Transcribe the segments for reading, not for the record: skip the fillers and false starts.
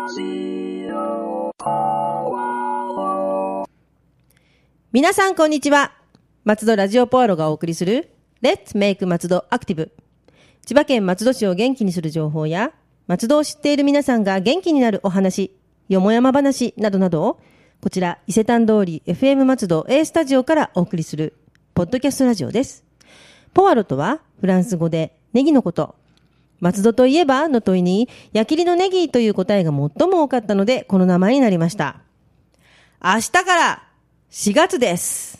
皆さんこんにちは。松戸ラジオポアロがお送りする Let's Make 松戸アクティブ。千葉県松戸市を元気にする情報や松戸を知っている皆さんが元気になるお話、よもやま話などなどをこちら伊勢丹通り FM 松戸 A スタジオからお送りするポッドキャストラジオです。ポアロとはフランス語でネギのこと。松戸といえばの問いに矢切のネギという答えが最も多かったのでこの名前になりました。明日から4月です。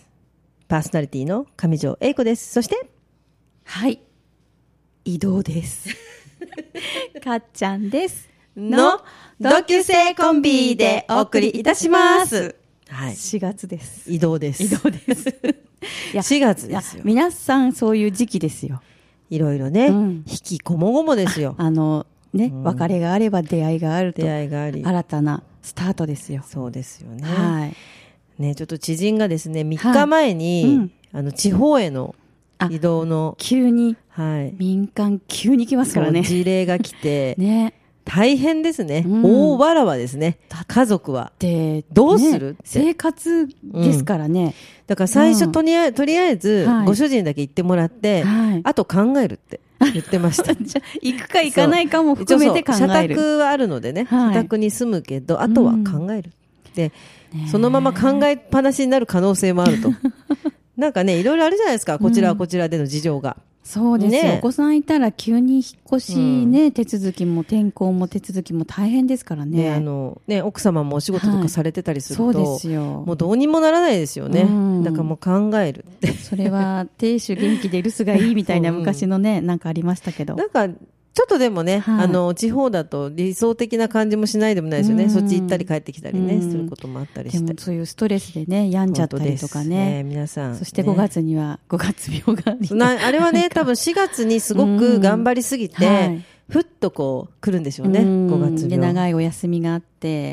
パーソナリティの上条英子です。そしてはい移動ですかっちゃんですの同級生コンビでお送りいたします。 はい、4月です。 移動です。 移動ですいや 4月ですよ。 皆さんそういう時期ですよ。 いろいろね、引きこもごもですよ。 別れがあれば出会いがあると、 出会いがあり新たなスタートですよ。 そうですよね。 はい。 ね、ちょっと知人がですね、3日前に、地方への移動の急に、 はい、 民間急に来ますからね。 事例が来て、 ね。 大変ですね。大わらわですね。家族は。で、どうする、 生活ですからね。 だから最初とりあえず、ご主人だけ行ってもらって、あと考えるって言ってました。 じゃ行くか行かないかも含めて考える。 社宅はあるのでね、社宅に住むけど、あとは考える。で、そのまま考えっぱなしになる可能性もあると。なんかね、いろいろあるじゃないですか。こちらはこちらでの事情が。 そうですよ、ね、お子さんいたら急に引っ越しね、手続きも転校も手続きも大変ですからね。 奥様もお仕事とかされてたりすると、 そうですよ。 もうどうにもならないですよね。だからもう考えるって。 それは亭主元気で留守がいいみたいな昔のね、なんかありましたけど。 なんかちょっとでもね、地方だと理想的な感じもしないでもないですよね。そっち行ったり帰ってきたりね、することもあったりして。 でもそういうストレスでね、病んじゃったりとかね。 皆さん。 そして5月には5月病があれはね、多分4月にすごく頑張りすぎて、ふっとこう来るんでしょうね、5月病。 で、長いお休みがあって、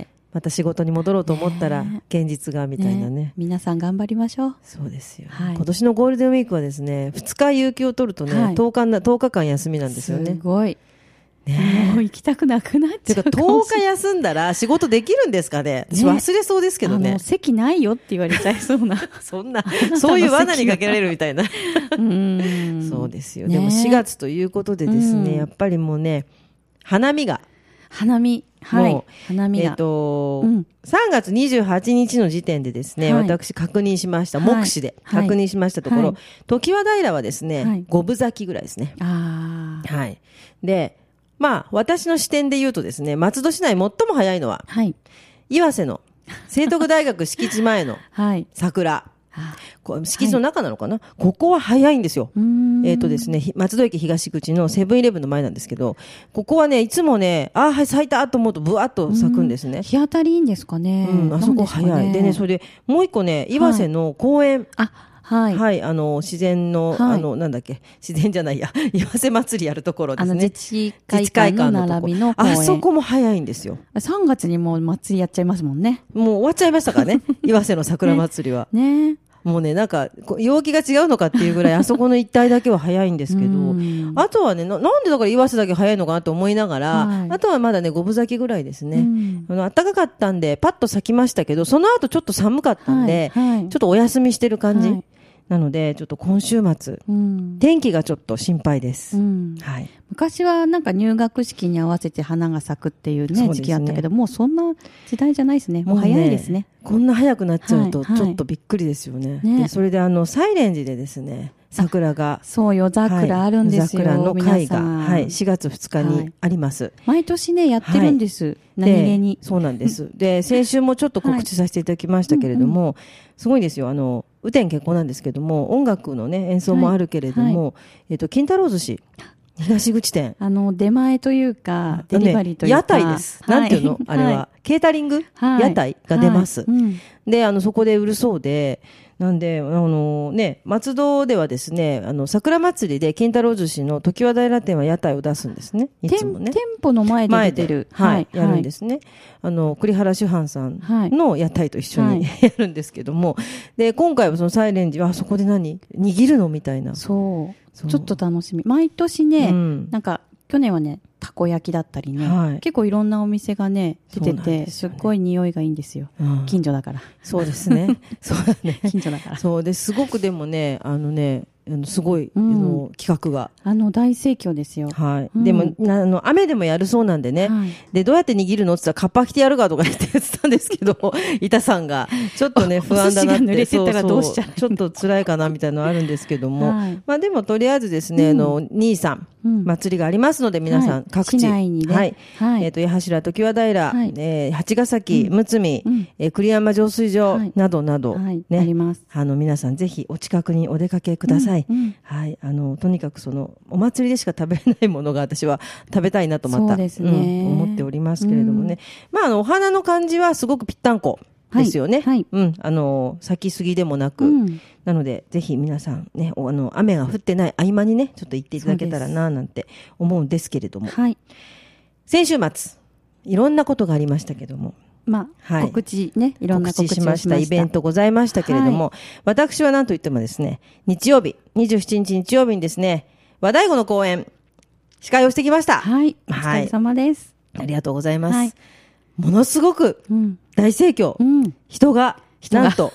また仕事に戻ろうと思ったら現実がみたいなね。 皆さん頑張りましょう。 そうですよ。今年のゴールデンウィークはですね、2日有給を取るとね、10日間休みなんですよね。 すごい。もう行きたくなくなっちゃうかもしれない。10日休んだら仕事できるんですかね。私忘れそうですけどね。 席ないよって言われちゃいそうな。 そういう罠にかけられるみたいな。そうですよ。でも4月ということでですね、やっぱりもうね、花見が。 花見。はい。花見が。 3月28日の時点でですね、私確認しました。目視で確認しましたところ、常盤平はですね、5分咲きぐらいですね。はい。で、私の視点で言うとですね、松戸市内最も早いのは、岩瀬の聖徳大学敷地前の桜。敷地の中なのかな、ここは早いんですよ。ですね、松戸駅東口のセブンイレブンの前なんですけど、ここはね、いつもね、咲いたと思うとブワッと咲くんですね。 日当たりいいんですかね。 あそこ早い。でね、それで、もう一個ね、岩瀬の公園。自然の、なんだっけ、自然じゃないや、岩瀬祭りやるところですね。 自治会館の並びの公園。 あそこも早いんですよ。 3月にもう祭りやっちゃいますもんね。 もう終わっちゃいましたからね、岩瀬の桜祭りは。もうね、なんか、陽気が違うのかっていうぐらい、あそこの一帯だけは早いんですけど、あとはね、なんでだから岩瀬だけ早いのかなと思いながら、あとはまだね、5分咲きぐらいですね。暖かかったんで、パッと咲きましたけど、その後ちょっと寒かったんで、ちょっとお休みしてる感じ。なので、ちょっと今週末、天気がちょっと心配です。 昔はなんか入学式に合わせて花が咲くっていうね、時期あったけど、もうそんな時代じゃないですね。もう早いですね。 こんな早くなっちゃうと、ちょっとびっくりですよね。それでサイレンジでですね、桜が。 そうよ、桜あるんですよ。 桜の会が、4月2日にあります。 毎年ね、やってるんです。何気に。 そうなんです。で、先週もちょっと告知させていただきましたけれども、すごいですよ。雨天決行なんですけども、音楽のね、演奏もあるけれども、金太郎寿司、東口店。 出前というか、デリバリーというか。 屋台です。なんていうのあれは。ケータリング屋台が出ます。で、そこで売るそうで、なんで、松戸ではですね、桜祭りで金太郎寿司の常盤平店は屋台を出すんですね。いつもね。 店舗の前で出てる。 やるんですね。栗原主販さんの屋台と一緒にやるんですけども。で、今回はそのサイレンジは、そこで握るのみたいな。 そう。ちょっと楽しみ。毎年ね、なんか、去年はね、 たこ焼きだったりね、 はい、 結構いろんなお店がね出てて、 ね、 すっごい匂いがいいんですよ、近所だから。 そうですねそうだね、 近所だから。 そうですごくでもねすごい、企画が大盛況ですよ。 はい。でも雨でもやるそうなんでね、はい、でどうやって握るのって言ったらカッパ着てやるかとか言ってたんですけど板さんがちょっとね不安だなって、 濡れてたらどうしちゃう、 ちょっと辛いかなみたいなのあるんですけども、はい、まあでもとりあえずですね、兄さん祭りがありますので、皆さん、はい、各地、 市内にね、 はい、はい、八柱、常盤平、はい、八ヶ崎、睦見、栗山浄水場、などなど、 はいね、あります。 皆さんぜひお近くにお出かけください。はい、とにかくお祭りでしか食べれないものが私は食べたいなとまた、 そうですね、 思っておりますけれどもね。まあ、お花の感じはすごくぴったんこですよね。はいはい、咲きすぎでもなく、なのでぜひ皆さんね、雨が降ってない合間にね、ちょっと行っていただけたらななんて思うんですけれども、はい、先週末いろんなことがありましたけども、 まあ、はい、告知ね、いろんな告知しましたイベントございましたけれども、はい、私は何と言ってもですね、日曜日27日日曜日にですね、和太鼓の公演司会をしてきました。 はい、お疲れ様です、 ありがとうございます、はい、ものすごく大盛況、人がなんと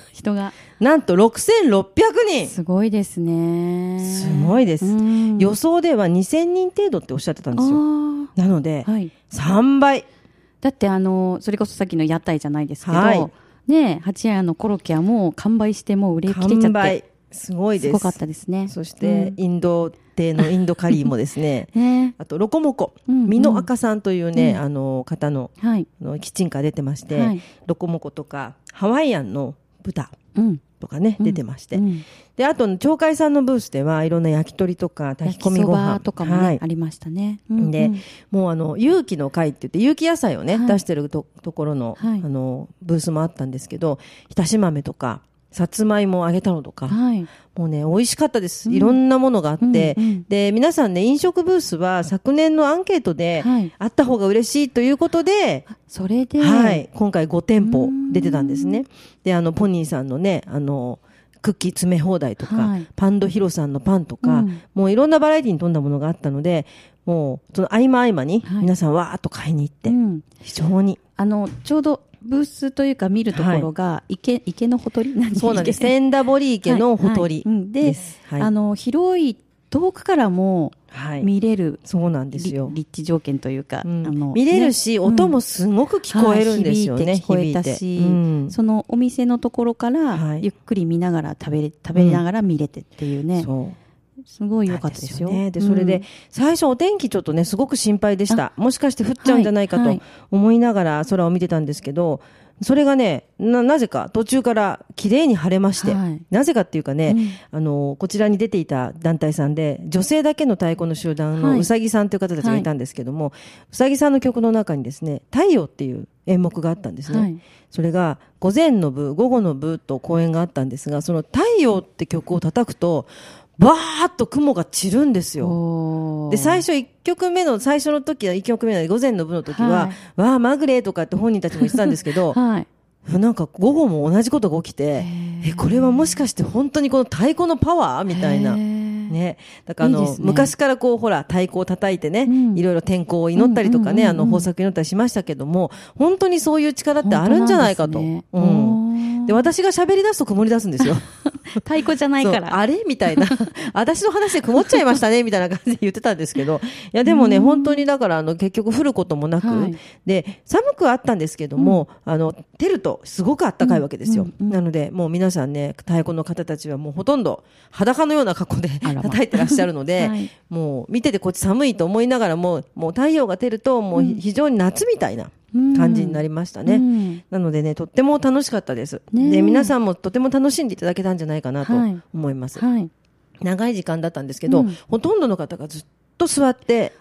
6600人。 すごいですね。 すごいです。予想では2000人程度っておっしゃってたんですよ。なので、はい、3倍。 だってそれこそさっきの屋台じゃないですけど、はい、ね、八谷のコロッケはもう完売してもう売れ切れちゃって。 完売。すごいです。 すごかったですね。 そして、インド亭のインドカリーもですね、あとロコモコ、美濃赤さんというね、方の、はい、キッチンカー出てまして、はい、ロコモコとかハワイアンの豚とかね、出てまして、であと鳥海さんのブースではいろんな焼き鳥とか炊き込みご飯とかも、ね、はい、ありましたね。 でもう有機の会って言って有機野菜をね、はい、出してるところの、はい、ブースもあったんですけど、浸し豆とかさつまいも揚げたのとか、はい、もうね美味しかったです。いろんなものがあって、で皆さんね、飲食ブースは昨年のアンケートで、はい、あった方が嬉しいということで、 それで、 はい、今回5店舗出てたんですね。でポニーさんのねクッキー詰め放題とか、はい、パンドヒロさんのパンとか、もういろんなバラエティに富んだものがあったので、もうその合間合間に皆さんわーっと買いに行って、非常にちょうどブースというか見るところが池のほとり、 そうなんです。千駄堀池のほとりです。 広い遠くからも見れる、 そうなんですよ。 立地条件というか、 見れるし、音もすごく聞こえるんですよね。 響いて聞こえたし、そのお店のところからゆっくり見ながら食べながら見れてっていうね。すごい良かったですよ。 でそれで最初お天気ちょっとねすごく心配でした。もしかして降っちゃうんじゃないかと思いながら空を見てたんですけど、それがね なぜか途中から綺麗に晴れまして、なぜかっていうかね、こちらに出ていた団体さんで女性だけの太鼓の集団のうさぎさんという方たちがいたんですけども、うさぎさんの曲の中にですね、太陽っていう演目があったんですね。それが午前の部午後の部と公演があったんですが、その太陽って曲を叩くとバーッと雲が散るんですよ。で最初1曲目の最初の時は1曲目の午前の部の時は、わあまぐれとかって本人たちも言ってたんですけど、なんか午後も同じことが起きて、これはもしかして本当にこの太鼓のパワーみたいなね、だから昔からこうほら太鼓を叩いてね、いろいろ天候を祈ったりとかね、豊作祈ったりしましたけども、本当にそういう力ってあるんじゃないかと。で私が喋り出すと曇り出すんですよ。 太鼓じゃないからあれみたいな私の話で曇っちゃいましたねみたいな感じで言ってたんですけど、いやでもね本当にだから結局降ることもなく、で寒くはあったんですけども、照るとすごく暖かいわけですよ。なのでもう皆さんね、太鼓の方たちはもうほとんど裸のような格好で叩いてらっしゃるので、もう見ててこっち寒いと思いながらもう太陽が照るともう非常に夏みたいな感じになりましたね。なのでね、とっても楽しかったです。で皆さんもとても楽しんでいただけたんじゃないかなと思います。長い時間だったんですけど、ほとんどの方がずっと座って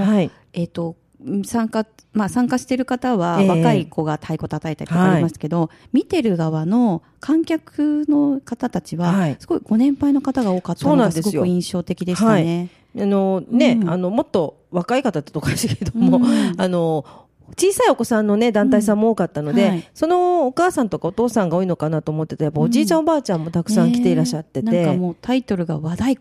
参加している方は若い子が太鼓叩いたりとかありますけど、見てる側の観客の方たちはすごいご年配の方が多かったのがすごく印象的でしたね。もっと若い方とかですけども、小さいお子さんのね団体さんも多かったので、そのお母さんとかお父さんが多いのかなと思ってて、やっぱおじいちゃんおばあちゃんもたくさん来ていらっしゃってて、 なんかもうタイトルが和太鼓っ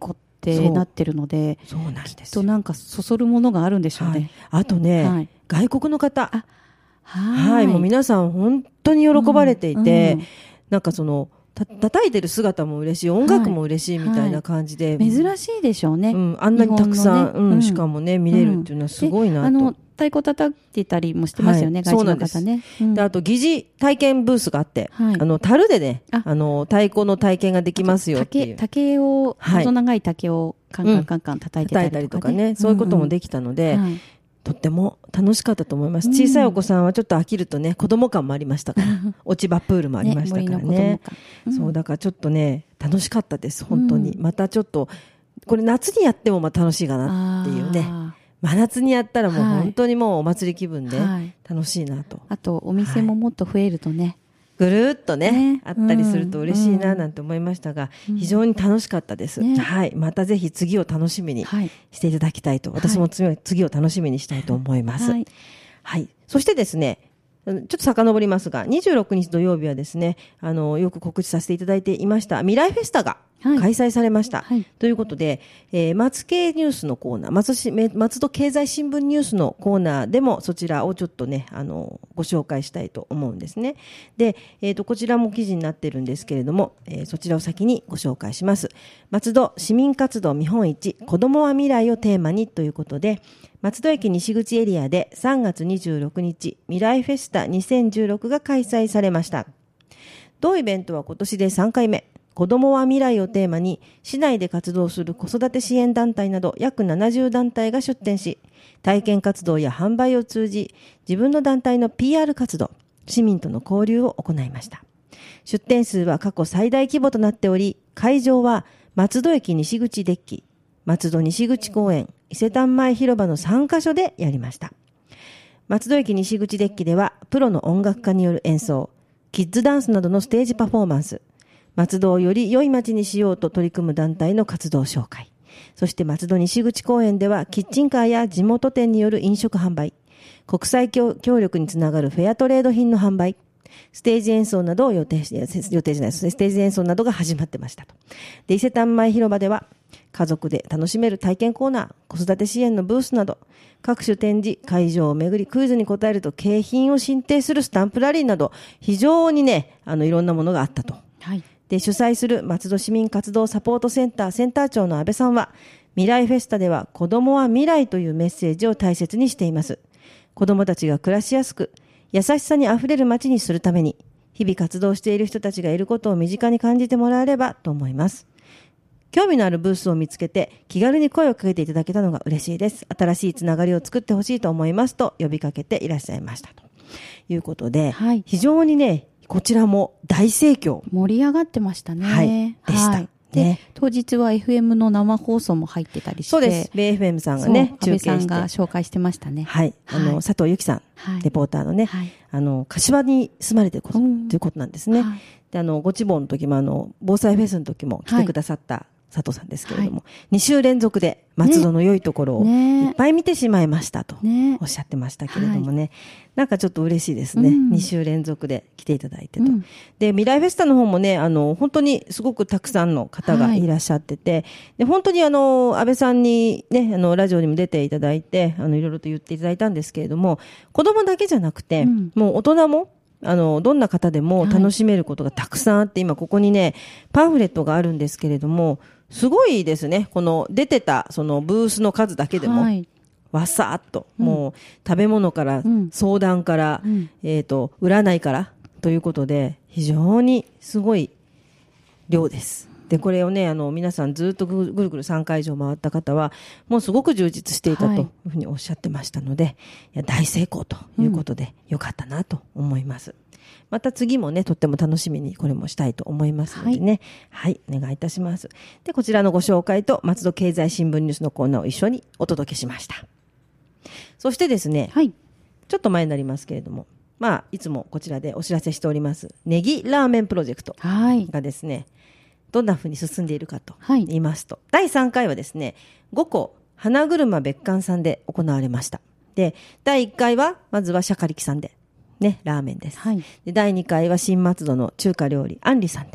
ってなってるので、 そうなんですよ。 きっとなんかそそるものがあるんでしょうね。 あとね、外国の方、もう皆さん本当に喜ばれていて、なんか叩いてる姿も嬉しい、音楽も嬉しいみたいな感じで、 珍しいでしょうね。 あんなにたくさん、しかもね見れるっていうのはすごいなと。 太鼓叩いてたりもしてますよね、外国の方ね。 で、あと疑似体験ブースがあって、樽でね、太鼓の体験ができますよっていう。 竹を、細長い竹をカンカンカンカン叩いてたりとかね、 そういうこともできたので、とっても楽しかったと思います。小さいお子さんはちょっと飽きるとね、子供感もありましたから、落ち葉プールもありましたからね。そう、だからちょっとね、楽しかったです、本当に。またちょっと、これ夏にやっても楽しいかなっていうね。真夏にやったらもう本当にもうお祭り気分で楽しいなと。 あと、お店ももっと増えるとね。 ぐるーっとね、あったりすると嬉しいななんて思いましたが、非常に楽しかったです。はい。またぜひ次を楽しみにしていただきたいと、私も次を楽しみにしたいと思います。はい。そしてですね、ちょっと遡りますが、26日土曜日はですね、よく告知させていただいていました未来フェスタが開催されました。ということで、松系ニュースのコーナー、松戸経済新聞ニュースのコーナーでもそちらをちょっとね、ご紹介したいと思うんですね。で、こちらも記事になっているんですけれども、そちらを先にご紹介します。松戸市民活動見本市、子どもは未来をテーマにということで、松戸駅西口エリアで3月26日、未来フェスタ2016が開催されました。同イベントは今年で3回目。子どもは未来をテーマに、市内で活動する子育て支援団体など約70団体が出展し、体験活動や販売を通じ、自分の団体の PR 活動、市民との交流を行いました。出展数は過去最大規模となっており、会場は松戸駅西口デッキ、松戸西口公園、伊勢丹前広場の3カ所でやりました。松戸駅西口デッキでは、プロの音楽家による演奏、キッズダンスなどのステージパフォーマンス、松戸をより良い街にしようと取り組む団体の活動紹介。そして松戸西口公園ではキッチンカーや地元店による飲食販売、国際協力につながるフェアトレード品の販売、ステージ演奏などをステージ演奏などが始まってましたと。で、伊勢丹前広場では家族で楽しめる体験コーナー、子育て支援のブースなど、各種展示、会場を巡りクイズに答えると景品を進呈するスタンプラリーなど、非常にね、いろんなものがあったと。はい。で、主催する松戸市民活動サポートセンターセンター長の安倍さんは、未来フェスタでは子供は未来というメッセージを大切にしています。子供たちが暮らしやすく、優しさにあふれる街にするために、日々活動している人たちがいることを身近に感じてもらえればと思います。興味のあるブースを見つけて気軽に声をかけていただけたのが嬉しいです。新しいつながりを作ってほしいと思いますと呼びかけていらっしゃいましたということで、はい、非常にね、こちらも大盛況。 盛り上がってましたね。 はい。でした。はいで、当日は FM の生放送も入ってたりして。 そうです。米 FM さんがね、 中継して。安倍さんが紹介してましたね。 はい。佐藤由紀さん、レポーターのね、柏に住まれていること、ということなんですね。はい、で、ご地方の時も防災フェスの時も来てくださった、佐藤さんですけれども、2週連続で松戸の良いところをいっぱい見てしまいましたとおっしゃってましたけれどもね、なんかちょっと嬉しいですね。2週連続で来ていただいてと。で、未来フェスタの方もね、本当にすごくたくさんの方がいらっしゃってて、で、本当に安倍さんにね、ラジオにも出ていただいて、いろいろと言っていただいたんですけれども、子供だけじゃなくて、もう大人も、どんな方でも楽しめることがたくさんあって、今ここにね、パンフレットがあるんですけれども、すごいですね。この出てたそのブースの数だけでも、わさーっと、もう食べ物から、相談から、占いからということで、非常にすごい量です。で、これをね、皆さんずっとぐるぐる3回以上回った方は、もうすごく充実していたというふうにおっしゃってましたので、いや大成功ということで、よかったなと思います。また次もね、とっても楽しみにこれもしたいと思いますのでね。はい、お願いいたします。で、こちらのご紹介と松戸経済新聞ニュースのコーナーを一緒にお届けしました。そしてですね、ちょっと前になりますけれども、いつもこちらでお知らせしております、ネギラーメンプロジェクトがですね、どんな風に進んでいるかと言いますと、第3回はですね、5個花車別館さんで行われました。で、第1回は、まずはシャカリキさんで、ね、ラーメンです。で、第2回は新松戸の中華料理、アンリさんで。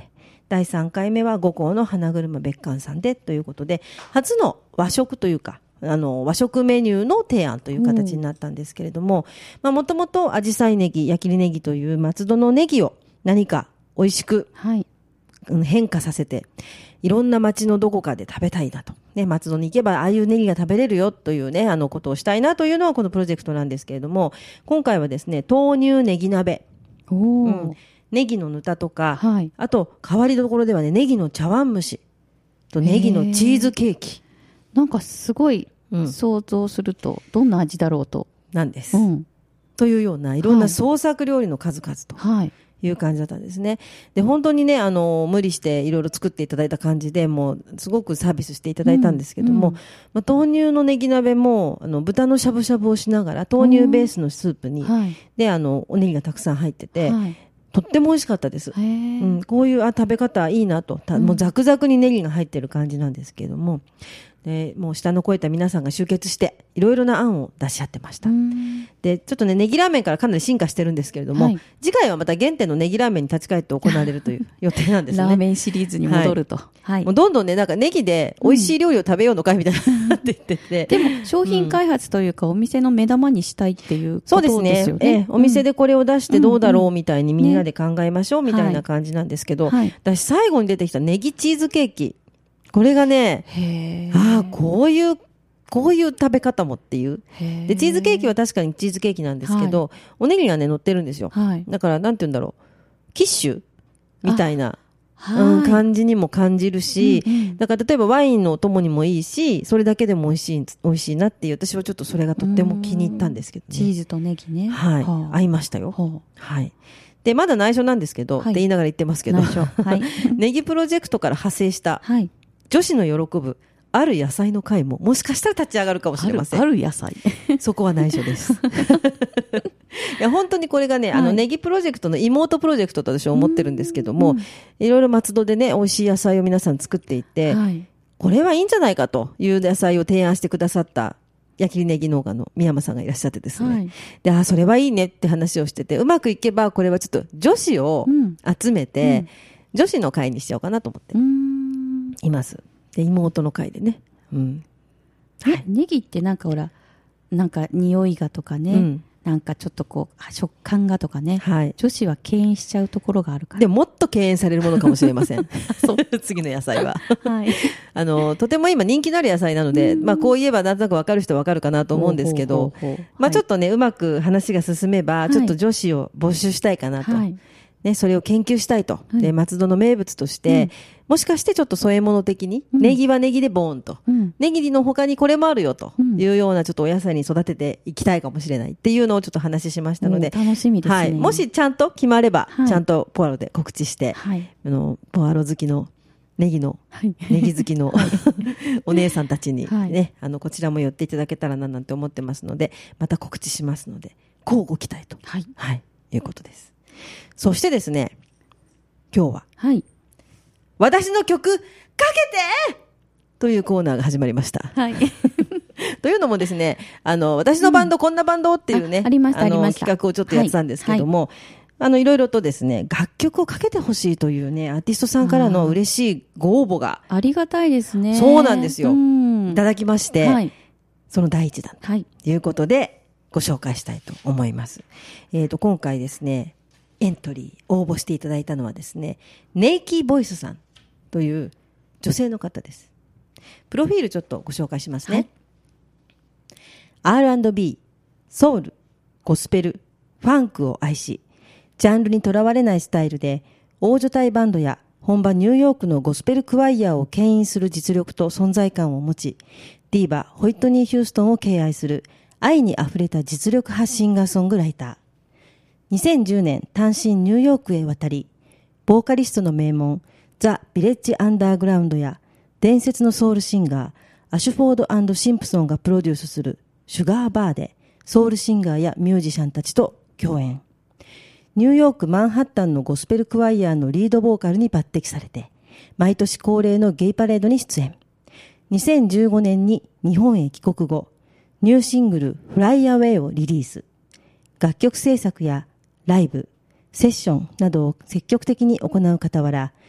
第3回目は五香の花車別館さんでということで、初の和食というか、和食メニューの提案という形になったんですけれども、もともとアジサイネギ、矢切ネギという松戸のネギを何か美味しく変化させて、いろんな町のどこかで食べたいなと。ね、松戸に行けばああいうネギが食べれるよというね、ことをしたいなというのはこのプロジェクトなんですけれども、今回はですね、豆乳ネギ鍋。ネギのぬたとか、あと変わりどころではね、ネギの茶碗蒸しとネギのチーズケーキ。 なんかすごい想像すると、どんな味だろうと。 なんです。というようないろんな創作料理の数々という感じだったんですね。で、本当にね、無理していろいろ作っていただいた感じで、もうすごくサービスしていただいたんですけども、豆乳のネギ鍋も、豚のしゃぶしゃぶをしながら、豆乳ベースのスープに、で、おネギがたくさん入ってて、とっても美味しかったです。こういう食べ方いいなと、もうザクザクにネギが入ってる感じなんですけれども、でもう下の超えた皆さんが集結していろいろな案を出し合ってました。でちょっとね、ネギラーメンからかなり進化してるんですけれども、次回はまた原点のネギラーメンに立ち返って行われるという予定なんですね。 ラーメンシリーズに戻ると、 もうどんどんね、なんかネギで美味しい料理を食べようのかいみたいになっていってて、 でも商品開発というか、お店の目玉にしたいっていうことですよね。 そうですね。お店でこれを出してどうだろうみたいにみんなで考えましょうみたいな感じなんですけど、私最後に出てきたネギチーズケーキ、これがね、こういう食べ方もっていう。で、チーズケーキは確かにチーズケーキなんですけど、おネギがね、乗ってるんですよ。だから、なんて言うんだろう。キッシュみたいな、感じにも感じるし、だから例えばワインのお供にもいいし、それだけでも美味しいなっていう、私はちょっとそれがとっても気に入ったんですけどね。 チーズとネギね。 合いましたよ。で、まだ内緒なんですけど、って言いながら言ってますけど、ネギプロジェクトから派生した、女子の喜ぶある野菜の会ももしかしたら立ち上がるかもしれません。 ある野菜そこは内緒です。いや本当にこれがね、ネギプロジェクトの妹プロジェクトと私は思ってるんですけども、いろいろ松戸でね、美味しい野菜を皆さん作っていて、これはいいんじゃないかという野菜を提案してくださった矢切ネギ農家の宮山さんがいらっしゃってですね、で、それはいいねって話をしてて、うまくいけばこれはちょっと女子を集めて、女子の会にしようかなと思っています。で、妹の会でね。 ネギってなんかほら、なんか匂いがとかね、なんかちょっとこう、食感がとかね、女子は敬遠しちゃうところがあるから。 でも、もっと敬遠されるものかもしれません。次の野菜は。とても今人気のある野菜なので、こう言えばなんとなく分かる人は分かるかなと思うんですけど、ちょっとね、うまく話が進めば、ちょっと女子を募集したいかなと。ね、それを研究したいと。で、松戸の名物として、もしかしてちょっと添え物的に、ネギはネギでボーンと、ネギの他にこれもあるよというようなちょっとお野菜に育てていきたいかもしれないっていうのをちょっと話しましたので、 楽しみですね。 もしちゃんと決まれば、ちゃんとポアロで告知して、ポアロ好きのネギ好きのお姉さんたちにね、こちらも寄っていただけたらななんて思ってますので、また告知しますので、乞うご期待と、いうことです。そしてですね、今日は、私の曲かけてというコーナーが始まりました。というのもですね、私のバンド、こんなバンドっていうね、企画をちょっとやってたんですけども、いろいろとですね、楽曲をかけてほしいというね、アーティストさんからの嬉しいご応募が。 ありがたいですね。 そうなんですよ。いただきまして、その第一弾ということで、ご紹介したいと思います。今回ですね、エントリー、応募していただいたのはですね、ネイキーボイスさんという女性の方です。プロフィールちょっとご紹介しますね。R&B、ソウル、ゴスペル、ファンクを愛し、ジャンルにとらわれないスタイルで、大所帯バンドや本場ニューヨークのゴスペルクワイヤーを牽引する実力と存在感を持ち、ディーバ、ホイットニー・ヒューストンを敬愛する愛にあふれた実力派シンガーソングライター。2010年単身ニューヨークへ渡り、ボーカリストの名門ザ・ビレッジ・アンダーグラウンドや伝説のソウルシンガーアシュフォード&シンプソンがプロデュースするシュガーバーでソウルシンガーやミュージシャンたちと共演。ニューヨーク・マンハッタンのゴスペルクワイヤーのリードボーカルに抜擢されて、毎年恒例のゲイパレードに出演。2015年に日本へ帰国後、ニューシングルフライアウェイをリリース。楽曲制作やライブ、セッションなどを積極的に行う傍ら、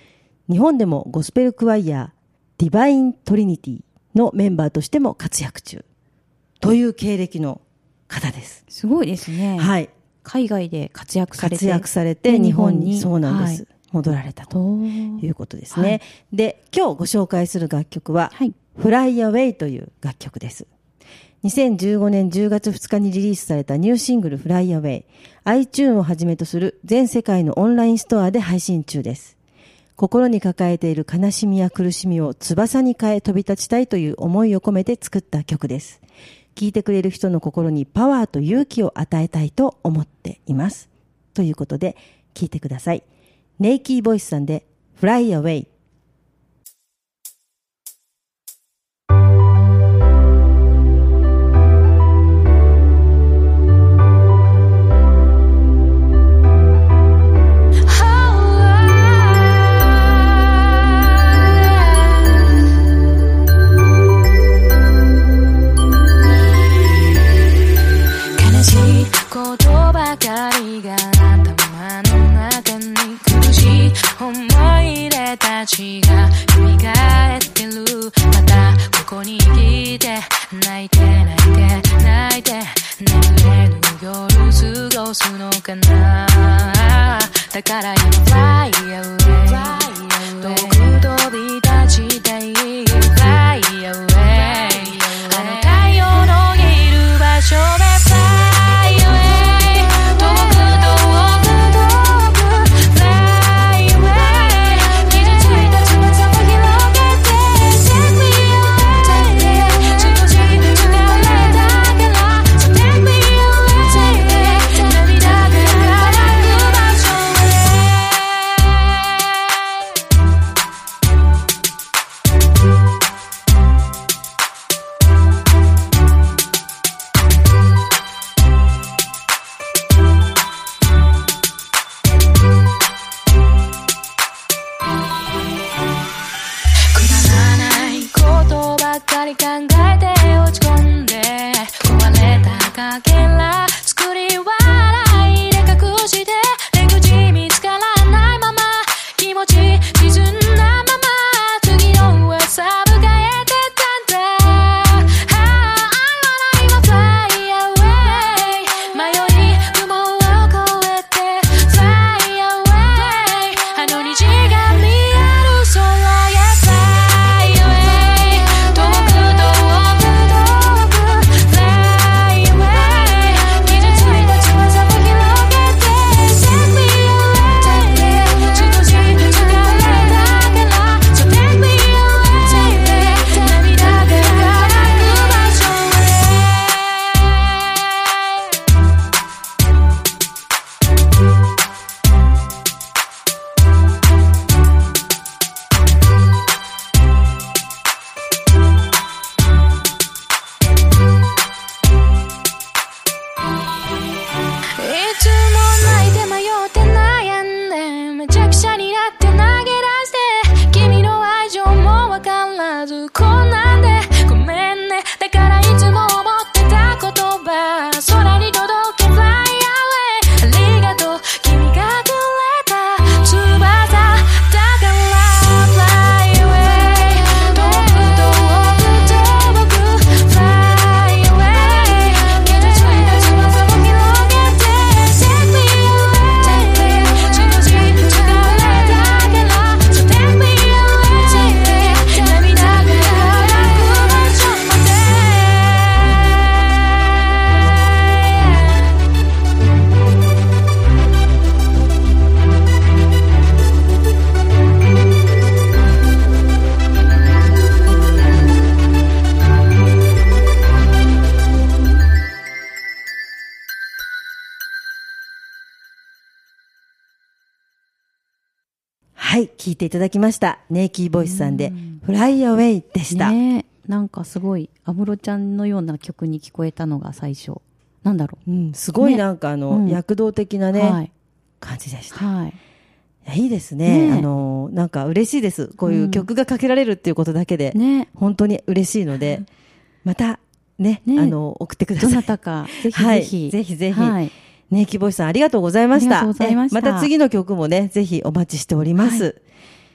日本でもゴスペルクワイヤーディバイントリニティのメンバーとしても活躍中という経歴の方です。 すごいですね。 はい。 海外で活躍されて日本にそうなんです、はい、戻られたということですね、はい、で今日ご紹介する楽曲は、はい、Fly Away という楽曲です。2015年10月2日にリリースされたニューシングル Fly Away、 iTunes をはじめとする全世界のオンラインストアで配信中です。心に抱えている悲しみや苦しみを翼に変え飛び立ちたいという思いを込めて作った曲です。聴いてくれる人の心にパワーと勇気を与えたいと思っています。ということで聴いてください。ネイキーボイスさんで Fly Away。 だから今 Fly Away 遠く飛び立ちたい Fly Away あの太陽のいる場所で Fly Away 遠く遠く遠く Fly Away 傷ついた翼を広げて Take me away 少し疲れたから So take me away 涙が考えて落ち込んで壊れたかけら作り笑いで隠して出口見つからないまま気持ち沈んだまま次の噂迎えてたんだ I wanna fly away 迷い雲を越えて Fly away あの虹が見える空へ Fly away 遠くはい、聴いていただきました。ネイキーボイスさんで Fly Away でした。 ね、なんかすごい安室ちゃんのような曲に聞こえたのが最初。なんだろう。 すごいなんか躍動的なね、はい、感じでした。はい。いや、いいですね。なんか嬉しいです。こういう曲がかけられるっていうことだけで、本当に嬉しいので、またね、送ってください。 どなたか、ぜひぜひ。 はい、ぜひぜひ。はい、ネイキーボイスさんありがとうございました。 ありがとうございました。 また次の曲もね、ぜひお待ちしております。はい、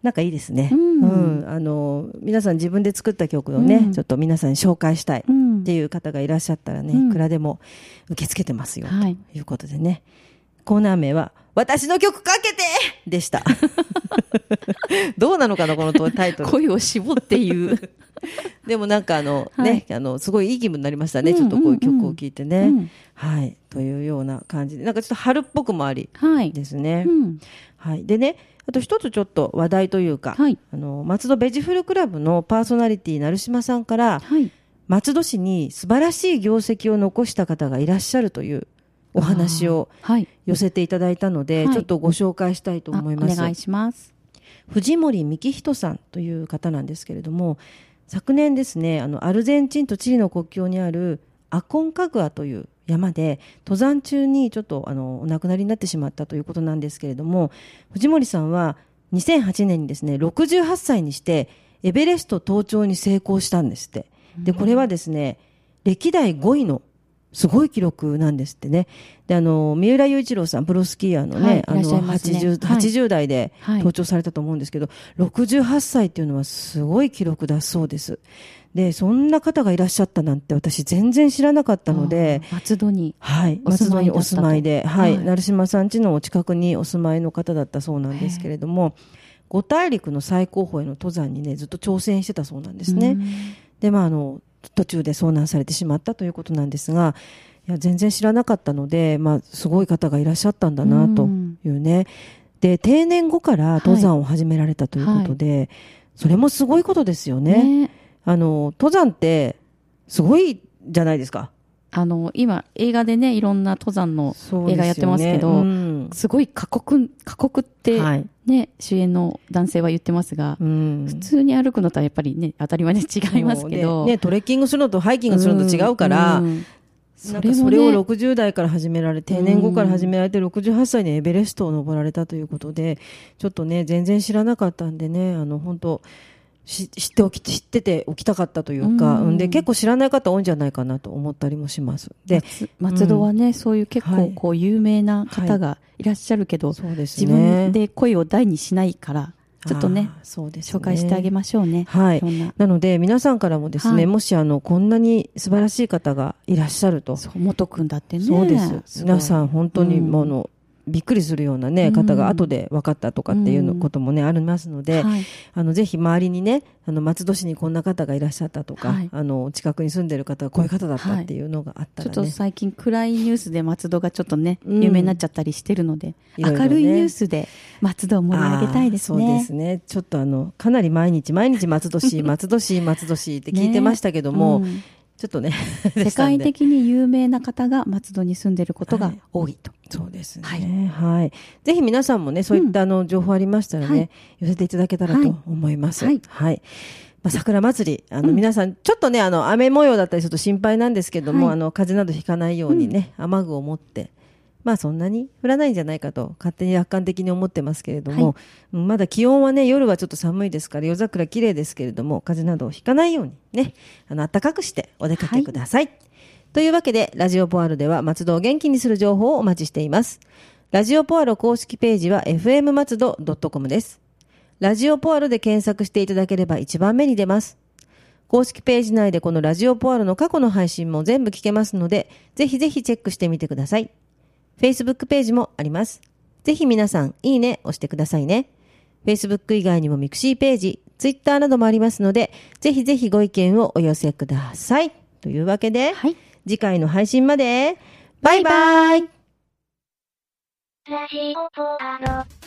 なんかいいですね。皆さん自分で作った曲をね、ちょっと皆さんに紹介したいっていう方がいらっしゃったらね、いくらでも受け付けてますよ、ということでね。コーナー名は、私の曲かけてでした。どうなのかな、このタイトル。 声を絞って言う。 でもなんかすごいいい気分になりましたね。ちょっとこういう曲を聴いてね。はい。というような感じで、なんかちょっと春っぽくもありですね。はい。でね、あと一つちょっと話題というか、松戸ベジフルクラブのパーソナリティ成島さんから、松戸市に素晴らしい業績を残した方がいらっしゃるというお話を寄せていただいたので、ちょっとご紹介したいと思います。 お願いします。 藤森幹人さんという方なんですけれども、昨年ですね、アルゼンチンとチリの国境にあるアコンカグアという山で登山中にちょっとお亡くなりになってしまったということなんですけれども、藤森さんは2008年にですね、68歳にしてエベレスト登頂に成功したんですって。で、これはですね、歴代5位のすごい記録なんですってね。で、三浦雄一郎さん、プロスキーヤーのね、80代で登頂されたと思うんですけど、68歳っていうのはすごい記録だそうです。で、そんな方がいらっしゃったなんて私全然知らなかったので、 松戸に。 はい、松戸にお住まいで、はい、成島さん家のお近くにお住まいの方だったそうなんですけれども、五大陸の最高峰への登山にね、ずっと挑戦してたそうなんですね。で、途中で遭難されてしまったということなんですが、いや全然知らなかったので、すごい方がいらっしゃったんだなというね。で、定年後から登山を始められたということで、それもすごいことですよね。登山ってすごいじゃないですか。 今映画でね、いろんな登山の映画やってますけど、すごい過酷ってね、主演の男性は言ってますが、普通に歩くのとはやっぱりね、当たり前に違いますけど、 トレッキングするのとハイキングするのと違うから、それを60代から始められ、定年後から始められて68歳にエベレストを登られたということで、ちょっとね、全然知らなかったんでね、本当知ってておきたかったというか、で結構知らない方多いんじゃないかなと思ったりもします。で、 松戸はね、そういう結構こう有名な方がいらっしゃるけど、自分で声を大にしないから、ちょっとね、紹介してあげましょうね。 はい。なので皆さんからもですね、もしこんなに素晴らしい方がいらっしゃると。 そう、元くんだってね。 そうです。皆さん本当にびっくりするようなね、方が後で分かったとかっていうこともね、ありますので、ぜひ周りにね、松戸市にこんな方がいらっしゃったとか、近くに住んでる方がこういう方だったっていうのがあったらね。 ちょっと最近暗いニュースで松戸がちょっとね、有名になっちゃったりしてるので、明るいニュースで松戸を盛り上げたいですね。 そうですね。ちょっとかなり毎日松戸市、松戸市、松戸市って聞いてましたけども、ちょっとね世界的に有名な方が松戸に住んでいることが多いと。 そうですね。はい。ぜひ皆さんもね、そういった情報ありましたらね、寄せていただけたらと思います。はい。桜祭り、皆さん、ちょっとね、雨模様だったりすると心配なんですけども、風邪などひかないようにね、雨具を持って、そんなに降らないんじゃないかと勝手に楽観的に思ってますけれども、まだ気温はね、夜はちょっと寒いですから、夜桜綺麗ですけれども、風邪などをひかないようにね、暖かくしてお出かけください。というわけで、ラジオポアロでは松戸を元気にする情報をお待ちしています。ラジオポアロ公式ページは fm 松戸 .com です。ラジオポアロで検索していただければ一番目に出ます。公式ページ内でこのラジオポアロの過去の配信も全部聞けますので、ぜひぜひチェックしてみてください。Facebook ページもあります。ぜひ皆さん、いいね押してくださいね。Facebook 以外にもミクシーページ、Twitter などもありますので、ぜひぜひご意見をお寄せください。というわけで、次回の配信まで、バイバイ。 ラジオポアロ。